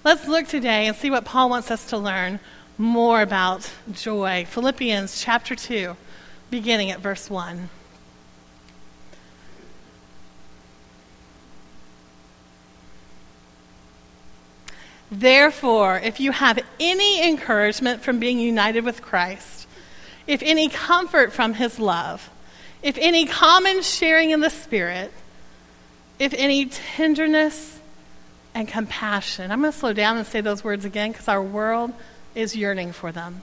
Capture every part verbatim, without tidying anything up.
Let's look today and see what Paul wants us to learn more about joy. Philippians chapter two, beginning at verse one. Therefore, if you have any encouragement from being united with Christ, if any comfort from his love, if any common sharing in the Spirit, if any tenderness and compassion. I'm going to slow down and say those words again because our world is yearning for them.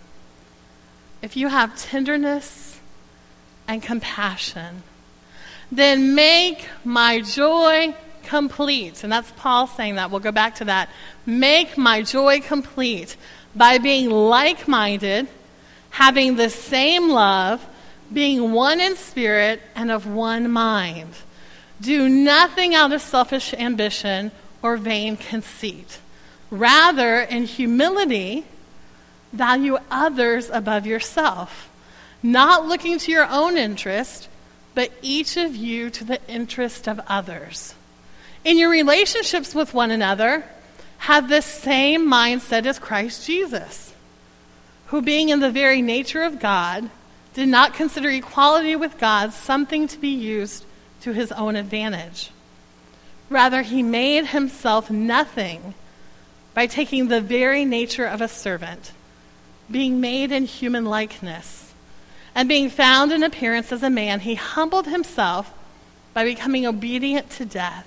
If you have tenderness and compassion, then make my joy complete. And that's Paul saying that. We'll go back to that. Make my joy complete by being like-minded, having the same love, being one in spirit and of one mind. Do nothing out of selfish ambition or vain conceit. Rather, in humility, value others above yourself, not looking to your own interest, but each of you to the interest of others. In your relationships with one another, have the same mindset as Christ Jesus, who being in the very nature of God, did not consider equality with God something to be used to his own advantage. Rather, he made himself nothing by taking the very nature of a servant, being made in human likeness, and being found in appearance as a man, he humbled himself by becoming obedient to death,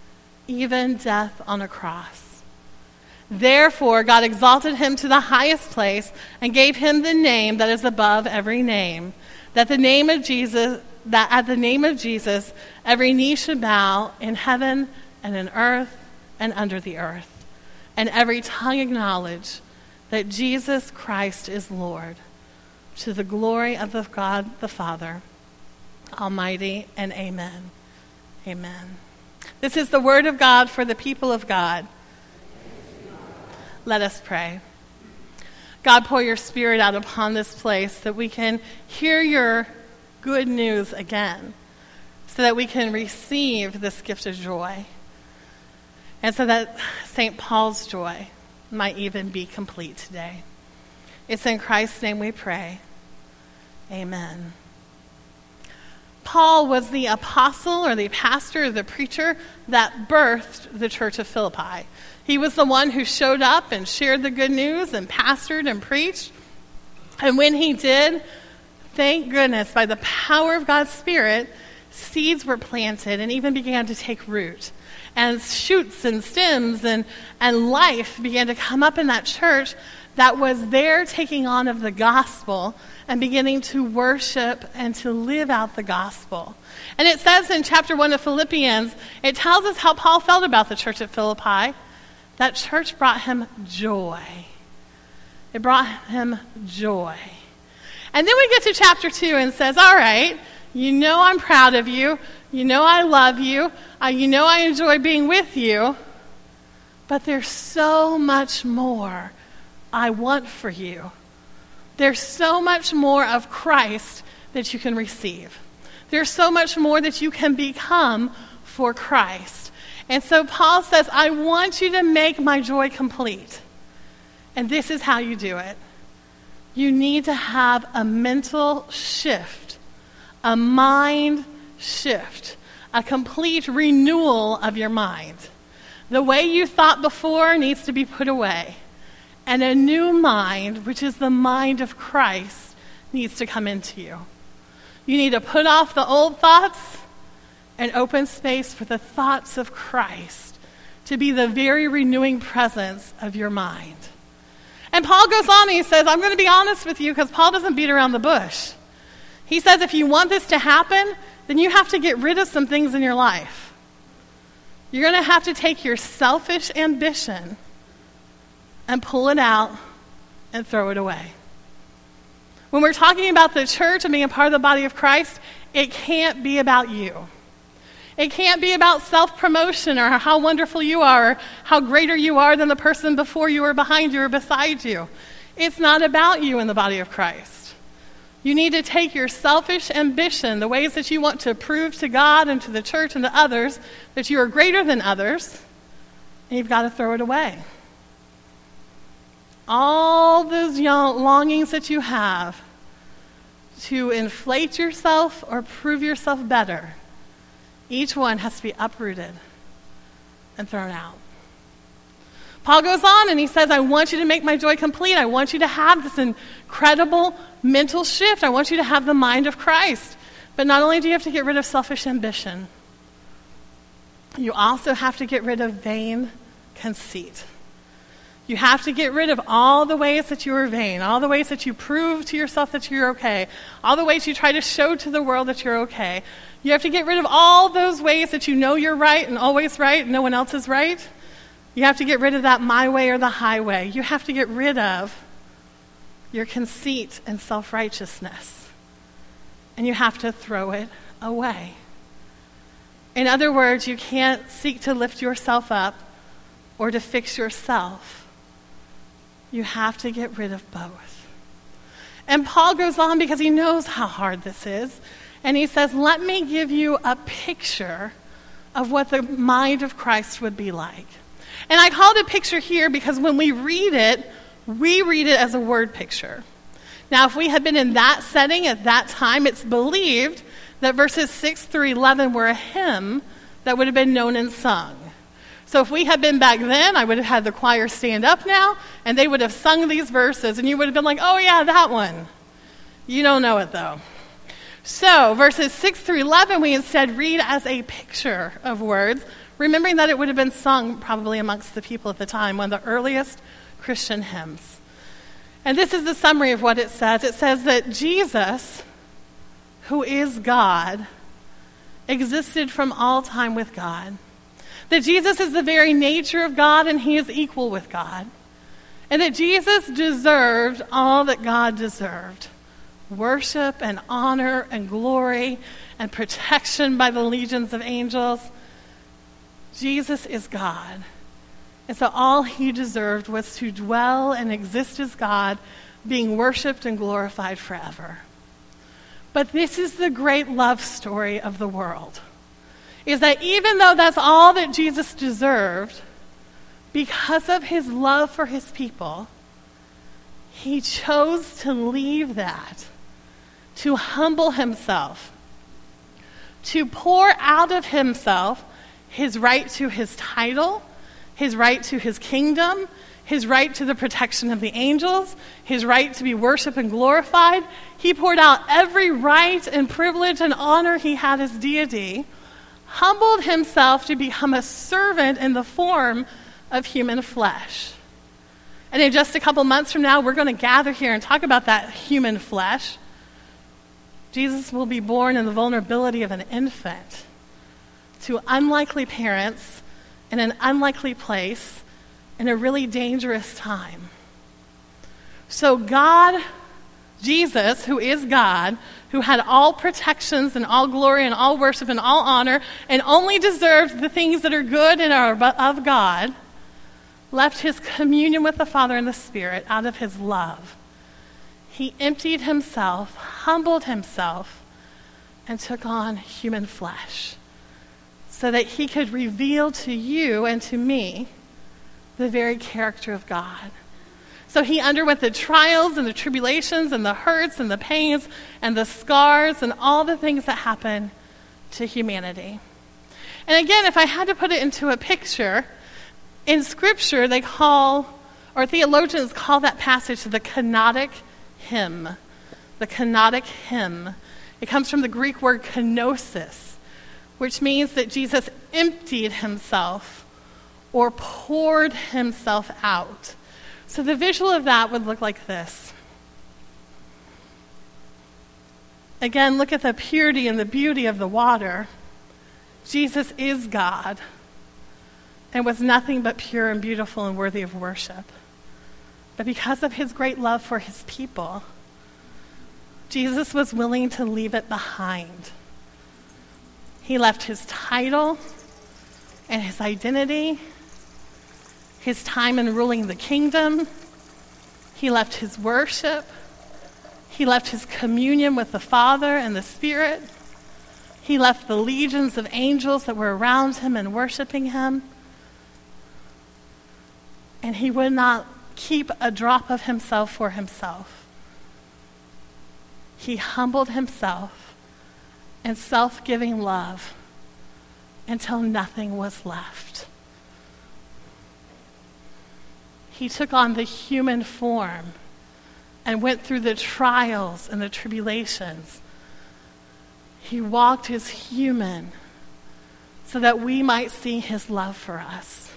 even death on a cross. Therefore, God exalted him to the highest place and gave him the name that is above every name, that the name of Jesus, that at the name of Jesus, every knee should bow in heaven and in earth and under the earth, and every tongue acknowledge that Jesus Christ is Lord, to the glory of the God the Father Almighty, and amen. Amen. This is the word of God for the people of God. Let us pray. God, pour your Spirit out upon this place that we can hear your good news again, so that we can receive this gift of joy, and so that Saint Paul's joy might even be complete today. It's in Christ's name we pray. Amen. Paul was the apostle or the pastor or the preacher that birthed the church of Philippi. He was the one who showed up and shared the good news and pastored and preached. And when he did, thank goodness, by the power of God's Spirit, seeds were planted and even began to take root. And shoots and stems and, and life began to come up in that church that was there taking on of the gospel and beginning to worship and to live out the gospel. And it says in chapter one of Philippians, it tells us how Paul felt about the church at Philippi. That church brought him joy. It brought him joy. And then we get to chapter two and says, all right, you know I'm proud of you. You know I love you. Uh, you know I enjoy being with you. But there's so much more I want for you. There's so much more of Christ that you can receive. There's so much more that you can become for Christ. And so Paul says, I want you to make my joy complete. And this is how you do it. You need to have a mental shift, a mind shift, a complete renewal of your mind. The way you thought before needs to be put away. And a new mind, which is the mind of Christ, needs to come into you. You need to put off the old thoughts and open space for the thoughts of Christ to be the very renewing presence of your mind. And Paul goes on and he says, I'm going to be honest with you, because Paul doesn't beat around the bush. He says if you want this to happen, then you have to get rid of some things in your life. You're going to have to take your selfish ambition and pull it out and throw it away. When we're talking about the church and being a part of the body of Christ, it can't be about you. It can't be about self-promotion or how wonderful you are or how greater you are than the person before you or behind you or beside you. It's not about you in the body of Christ. You need to take your selfish ambition, the ways that you want to prove to God and to the church and to others that you are greater than others, and you've got to throw it away. all those young longings that you have to inflate yourself or prove yourself better, each one has to be uprooted and thrown out. Paul goes on and he says, I want you to make my joy complete. I want you to have this incredible mental shift. I want you to have the mind of Christ. But not only do you have to get rid of selfish ambition, you also have to get rid of vain conceit. You have to get rid of all the ways that you are vain, all the ways that you prove to yourself that you're okay, all the ways you try to show to the world that you're okay. You have to get rid of all those ways that you know you're right and always right and no one else is right. You have to get rid of that my way or the highway. You have to get rid of your conceit and self-righteousness. And you have to throw it away. In other words, you can't seek to lift yourself up or to fix yourself. You have to get rid of both. And Paul goes on because he knows how hard this is. And he says, let me give you a picture of what the mind of Christ would be like. And I called it picture here because when we read it, we read it as a word picture. Now, if we had been in that setting at that time, it's believed that verses six through eleven were a hymn that would have been known and sung. So if we had been back then, I would have had the choir stand up now, and they would have sung these verses, and you would have been like, oh yeah, that one. You don't know it though. So verses six through eleven, we instead read as a picture of words, remembering that it would have been sung probably amongst the people at the time, one of the earliest Christian hymns. And this is the summary of what it says. It says that Jesus, who is God, existed from all time with God. That Jesus is the very nature of God and he is equal with God. And that Jesus deserved all that God deserved. Worship and honor and glory and protection by the legions of angels. Jesus is God. And so all he deserved was to dwell and exist as God, being worshiped and glorified forever. But this is the great love story of the world, is that even though that's all that Jesus deserved, because of his love for his people, he chose to leave that, to humble himself, to pour out of himself his right to his title, his right to his kingdom, his right to the protection of the angels, his right to be worshiped and glorified. He poured out every right and privilege and honor he had as deity, humbled himself to become a servant in the form of human flesh. And in just a couple months from now, we're going to gather here and talk about that human flesh. Jesus will be born in the vulnerability of an infant to unlikely parents in an unlikely place in a really dangerous time. So God, Jesus, who is God, who had all protections and all glory and all worship and all honor and only deserved the things that are good and are of God, left his communion with the Father and the Spirit out of his love. He emptied himself, humbled himself, and took on human flesh so that he could reveal to you and to me the very character of God. So he underwent the trials and the tribulations and the hurts and the pains and the scars and all the things that happen to humanity. And again, if I had to put it into a picture, in Scripture they call, or theologians call that passage the kenotic hymn. The kenotic hymn. It comes from the Greek word kenosis, which means that Jesus emptied himself or poured himself out. So the visual of that would look like this. Again, look at the purity and the beauty of the water. Jesus is God and was nothing but pure and beautiful and worthy of worship. But because of his great love for his people, Jesus was willing to leave it behind. He left his title and his identity, his time in ruling the kingdom. He left his worship. He left his communion with the Father and the Spirit. He left the legions of angels that were around him and worshiping him. And he would not keep a drop of himself for himself. He humbled himself in self-giving love until nothing was left. He took on the human form and went through the trials and the tribulations. He walked as human so that we might see his love for us.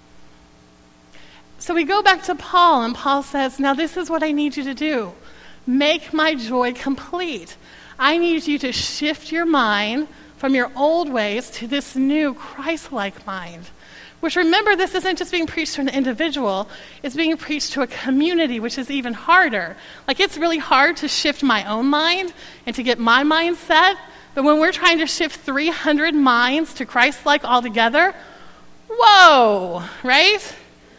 So we go back to Paul, and Paul says, now this is what I need you to do. Make my joy complete. I need you to shift your mind from your old ways to this new Christ-like mind. Which, remember, this isn't just being preached to an individual, it's being preached to a community, which is even harder. Like, it's really hard to shift my own mind and to get my mindset, but when we're trying to shift three hundred minds to Christ-like altogether, whoa, right?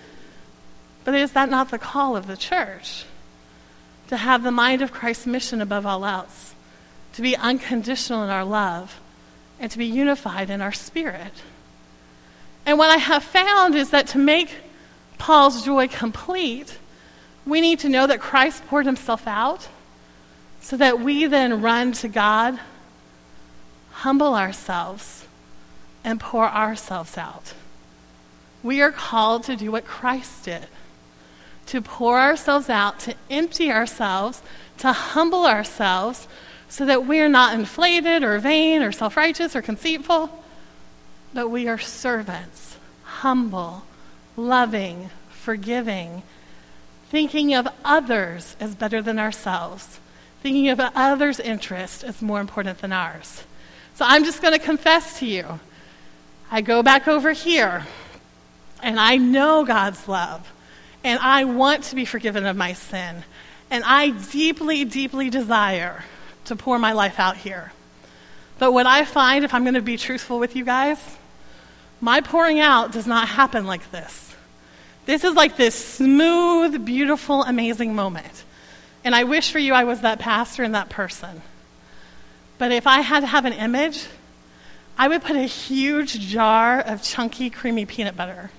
But is that not the call of the church? To have the mind of Christ's mission above all else, to be unconditional in our love, and to be unified in our spirit. And what I have found is that to make Paul's joy complete, we need to know that Christ poured himself out so that we then run to God, humble ourselves, and pour ourselves out. We are called to do what Christ did, to pour ourselves out, to empty ourselves, to humble ourselves so that we are not inflated or vain or self-righteous or conceitful, but we are servants, humble, loving, forgiving, thinking of others as better than ourselves, thinking of others' interest as more important than ours. So I'm just going to confess to you, I go back over here, and I know God's love, and I want to be forgiven of my sin, and I deeply, deeply desire to pour my life out here. But what I find, if I'm going to be truthful with you guys, my pouring out does not happen like this. This is like this smooth, beautiful, amazing moment. And I wish for you I was that pastor and that person. But if I had to have an image, I would put a huge jar of chunky, creamy peanut butter.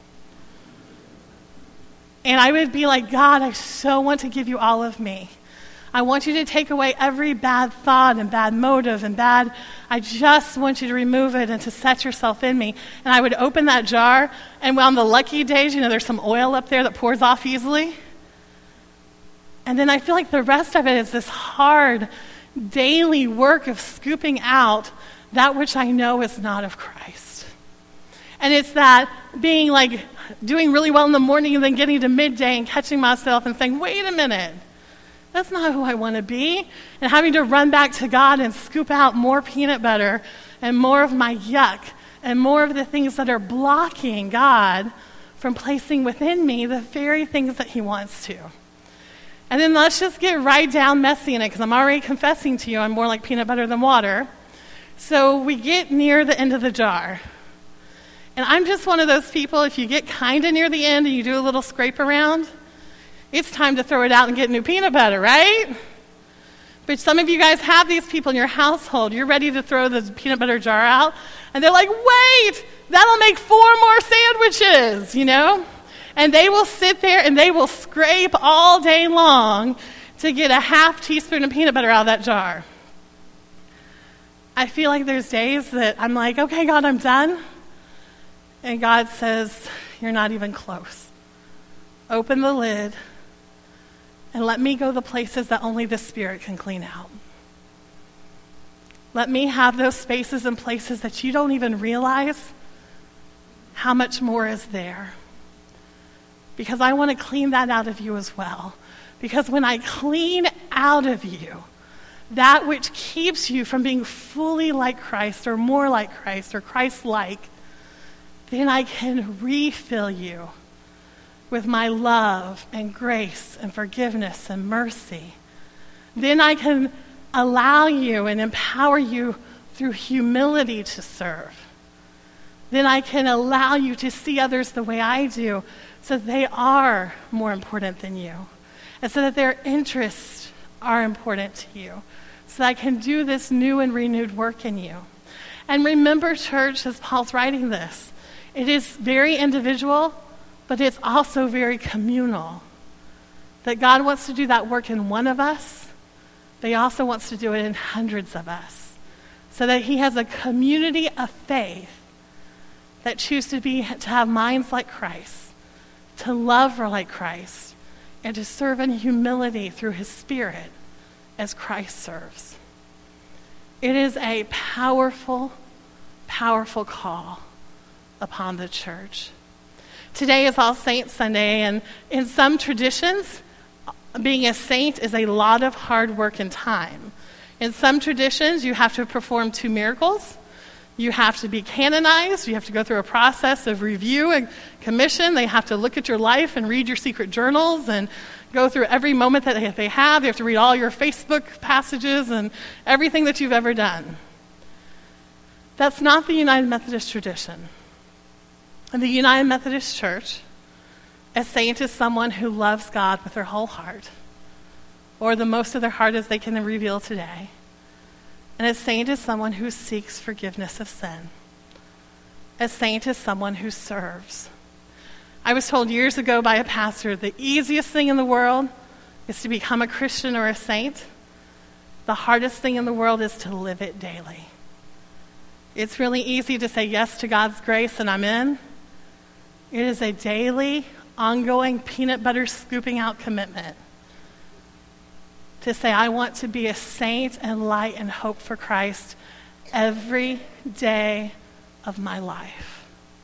And I would be like, God, I so want to give you all of me. I want you to take away every bad thought and bad motive and bad, I just want you to remove it and to set yourself in me. And I would open that jar, and on the lucky days, you know, there's some oil up there that pours off easily. And then I feel like the rest of it is this hard, daily work of scooping out that which I know is not of Christ. And it's that being like, doing really well in the morning and then getting to midday and catching myself and saying, wait a minute. That's not who I want to be. And having to run back to God and scoop out more peanut butter and more of my yuck and more of the things that are blocking God from placing within me the very things that he wants to. And then let's just get right down messy in it, because I'm already confessing to you I'm more like peanut butter than water. So we get near the end of the jar. And I'm just one of those people, if you get kind of near the end and you do a little scrape around, it's time to throw it out and get new peanut butter, right? But some of you guys have these people in your household. You're ready to throw the peanut butter jar out, and they're like, wait, that'll make four more sandwiches, you know? And they will sit there and they will scrape all day long to get a half teaspoon of peanut butter out of that jar. I feel like there's days that I'm like, okay, God, I'm done. And God says, you're not even close. Open the lid and let me go the places that only the Spirit can clean out. Let me have those spaces and places that you don't even realize how much more is there. Because I want to clean that out of you as well. Because when I clean out of you that which keeps you from being fully like Christ or more like Christ or Christ-like, then I can refill you with my love and grace and forgiveness and mercy. Then I can allow you and empower you through humility to serve. Then I can allow you to see others the way I do, so that they are more important than you, and so that their interests are important to you, so that I can do this new and renewed work in you. And remember, church, as Paul's writing this, it is very individual, but it's also very communal. That God wants to do that work in one of us, but he also wants to do it in hundreds of us. So that he has a community of faith that choose to be to have minds like Christ, to love like Christ, and to serve in humility through his Spirit as Christ serves. It is a powerful, powerful call upon the church. Today is All Saints Sunday, and in some traditions, being a saint is a lot of hard work and time. In some traditions, you have to perform two miracles. You have to be canonized. You have to go through a process of review and commission. They have to look at your life and read your secret journals and go through every moment that they have. They have to read all your Facebook passages and everything that you've ever done. That's not the United Methodist tradition. In the United Methodist Church, a saint is someone who loves God with their whole heart, or the most of their heart as they can reveal today. And a saint is someone who seeks forgiveness of sin. A saint is someone who serves. I was told years ago by a pastor, the easiest thing in the world is to become a Christian or a saint. The hardest thing in the world is to live it daily. It's really easy to say yes to God's grace and I'm in. It is a daily, ongoing, peanut butter scooping out commitment to say, I want to be a saint and light and hope for Christ every day of my life.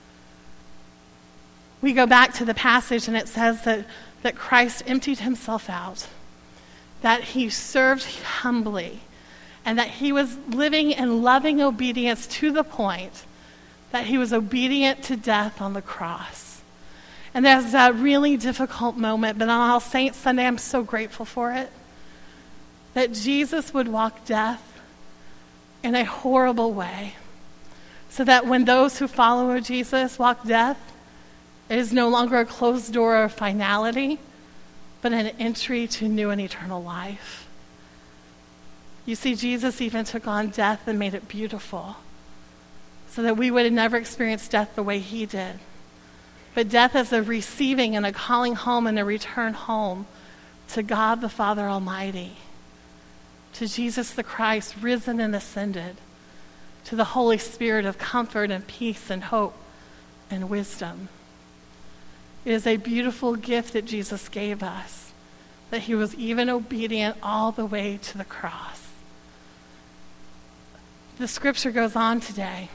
We go back to the passage and it says that, that Christ emptied himself out, that he served humbly, and that he was living in loving obedience to the point that he was obedient to death on the cross. And there's that really difficult moment, but on All Saints Sunday, I'm so grateful for it. That Jesus would walk death in a horrible way, so that when those who follow Jesus walk death, it is no longer a closed door of finality, but an entry to new and eternal life. You see, Jesus even took on death and made it beautiful, so that we would have never experienced death the way he did. But death as a receiving and a calling home and a return home to God the Father Almighty, to Jesus the Christ, risen and ascended, to the Holy Spirit of comfort and peace and hope and wisdom. It is a beautiful gift that Jesus gave us, that he was even obedient all the way to the cross. The scripture goes on today.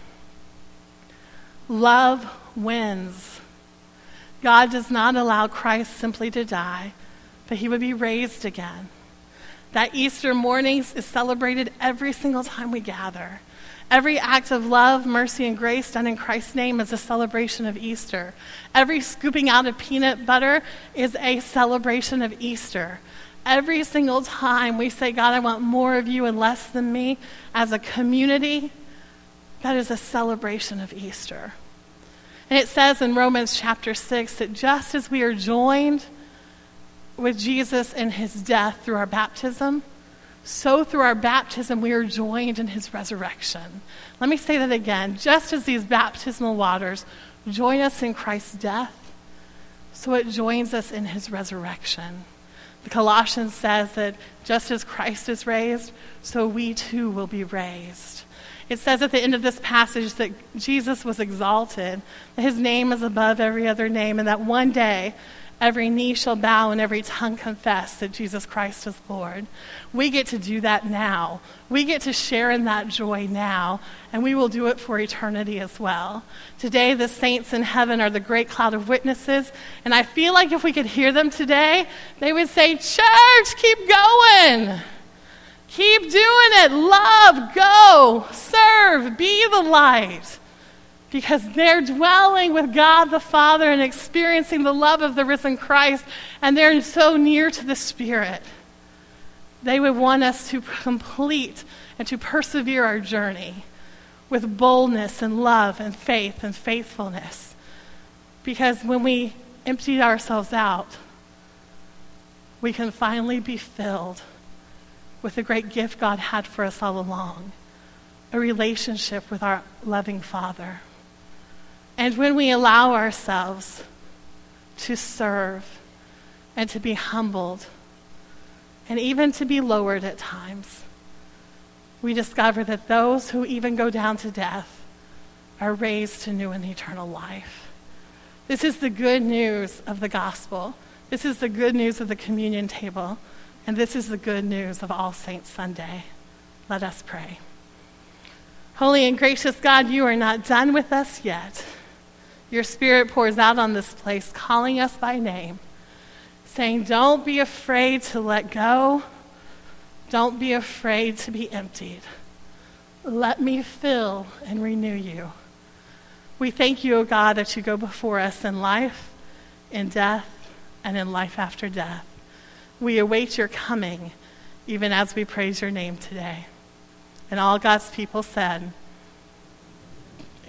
Love wins. God does not allow Christ simply to die, but he would be raised again. That Easter morning is celebrated every single time we gather. Every act of love, mercy, and grace done in Christ's name is a celebration of Easter. Every scooping out of peanut butter is a celebration of Easter. Every single time we say, God, I want more of you and less than me, as a community, that is a celebration of Easter. And it says in Romans chapter six that just as we are joined with Jesus in his death through our baptism, so through our baptism we are joined in his resurrection. Let me say that again. Just as these baptismal waters join us in Christ's death, so it joins us in his resurrection. The Colossians says that just as Christ is raised, so we too will be raised. It says at the end of this passage that Jesus was exalted, that his name is above every other name, and that one day every knee shall bow and every tongue confess that Jesus Christ is Lord. We get to do that now. We get to share in that joy now, and we will do it for eternity as well. Today, the saints in heaven are the great cloud of witnesses, and I feel like if we could hear them today, they would say, church, keep going. Keep doing it. Love, go, serve, be the light. Because they're dwelling with God the Father and experiencing the love of the risen Christ, and they're so near to the Spirit. They would want us to complete and to persevere our journey with boldness and love and faith and faithfulness. Because when we empty ourselves out, we can finally be filled with the great gift God had for us all along, a relationship with our loving Father. And when we allow ourselves to serve and to be humbled and even to be lowered at times, we discover that those who even go down to death are raised to new and eternal life. This is the good news of the gospel. This is the good news of the communion table. And this is the good news of All Saints Sunday. Let us pray. Holy and gracious God, you are not done with us yet. Your Spirit pours out on this place, calling us by name, saying, don't be afraid to let go. Don't be afraid to be emptied. Let me fill and renew you. We thank you, O God, that you go before us in life, in death, and in life after death. We await your coming, even as we praise your name today. And all God's people said,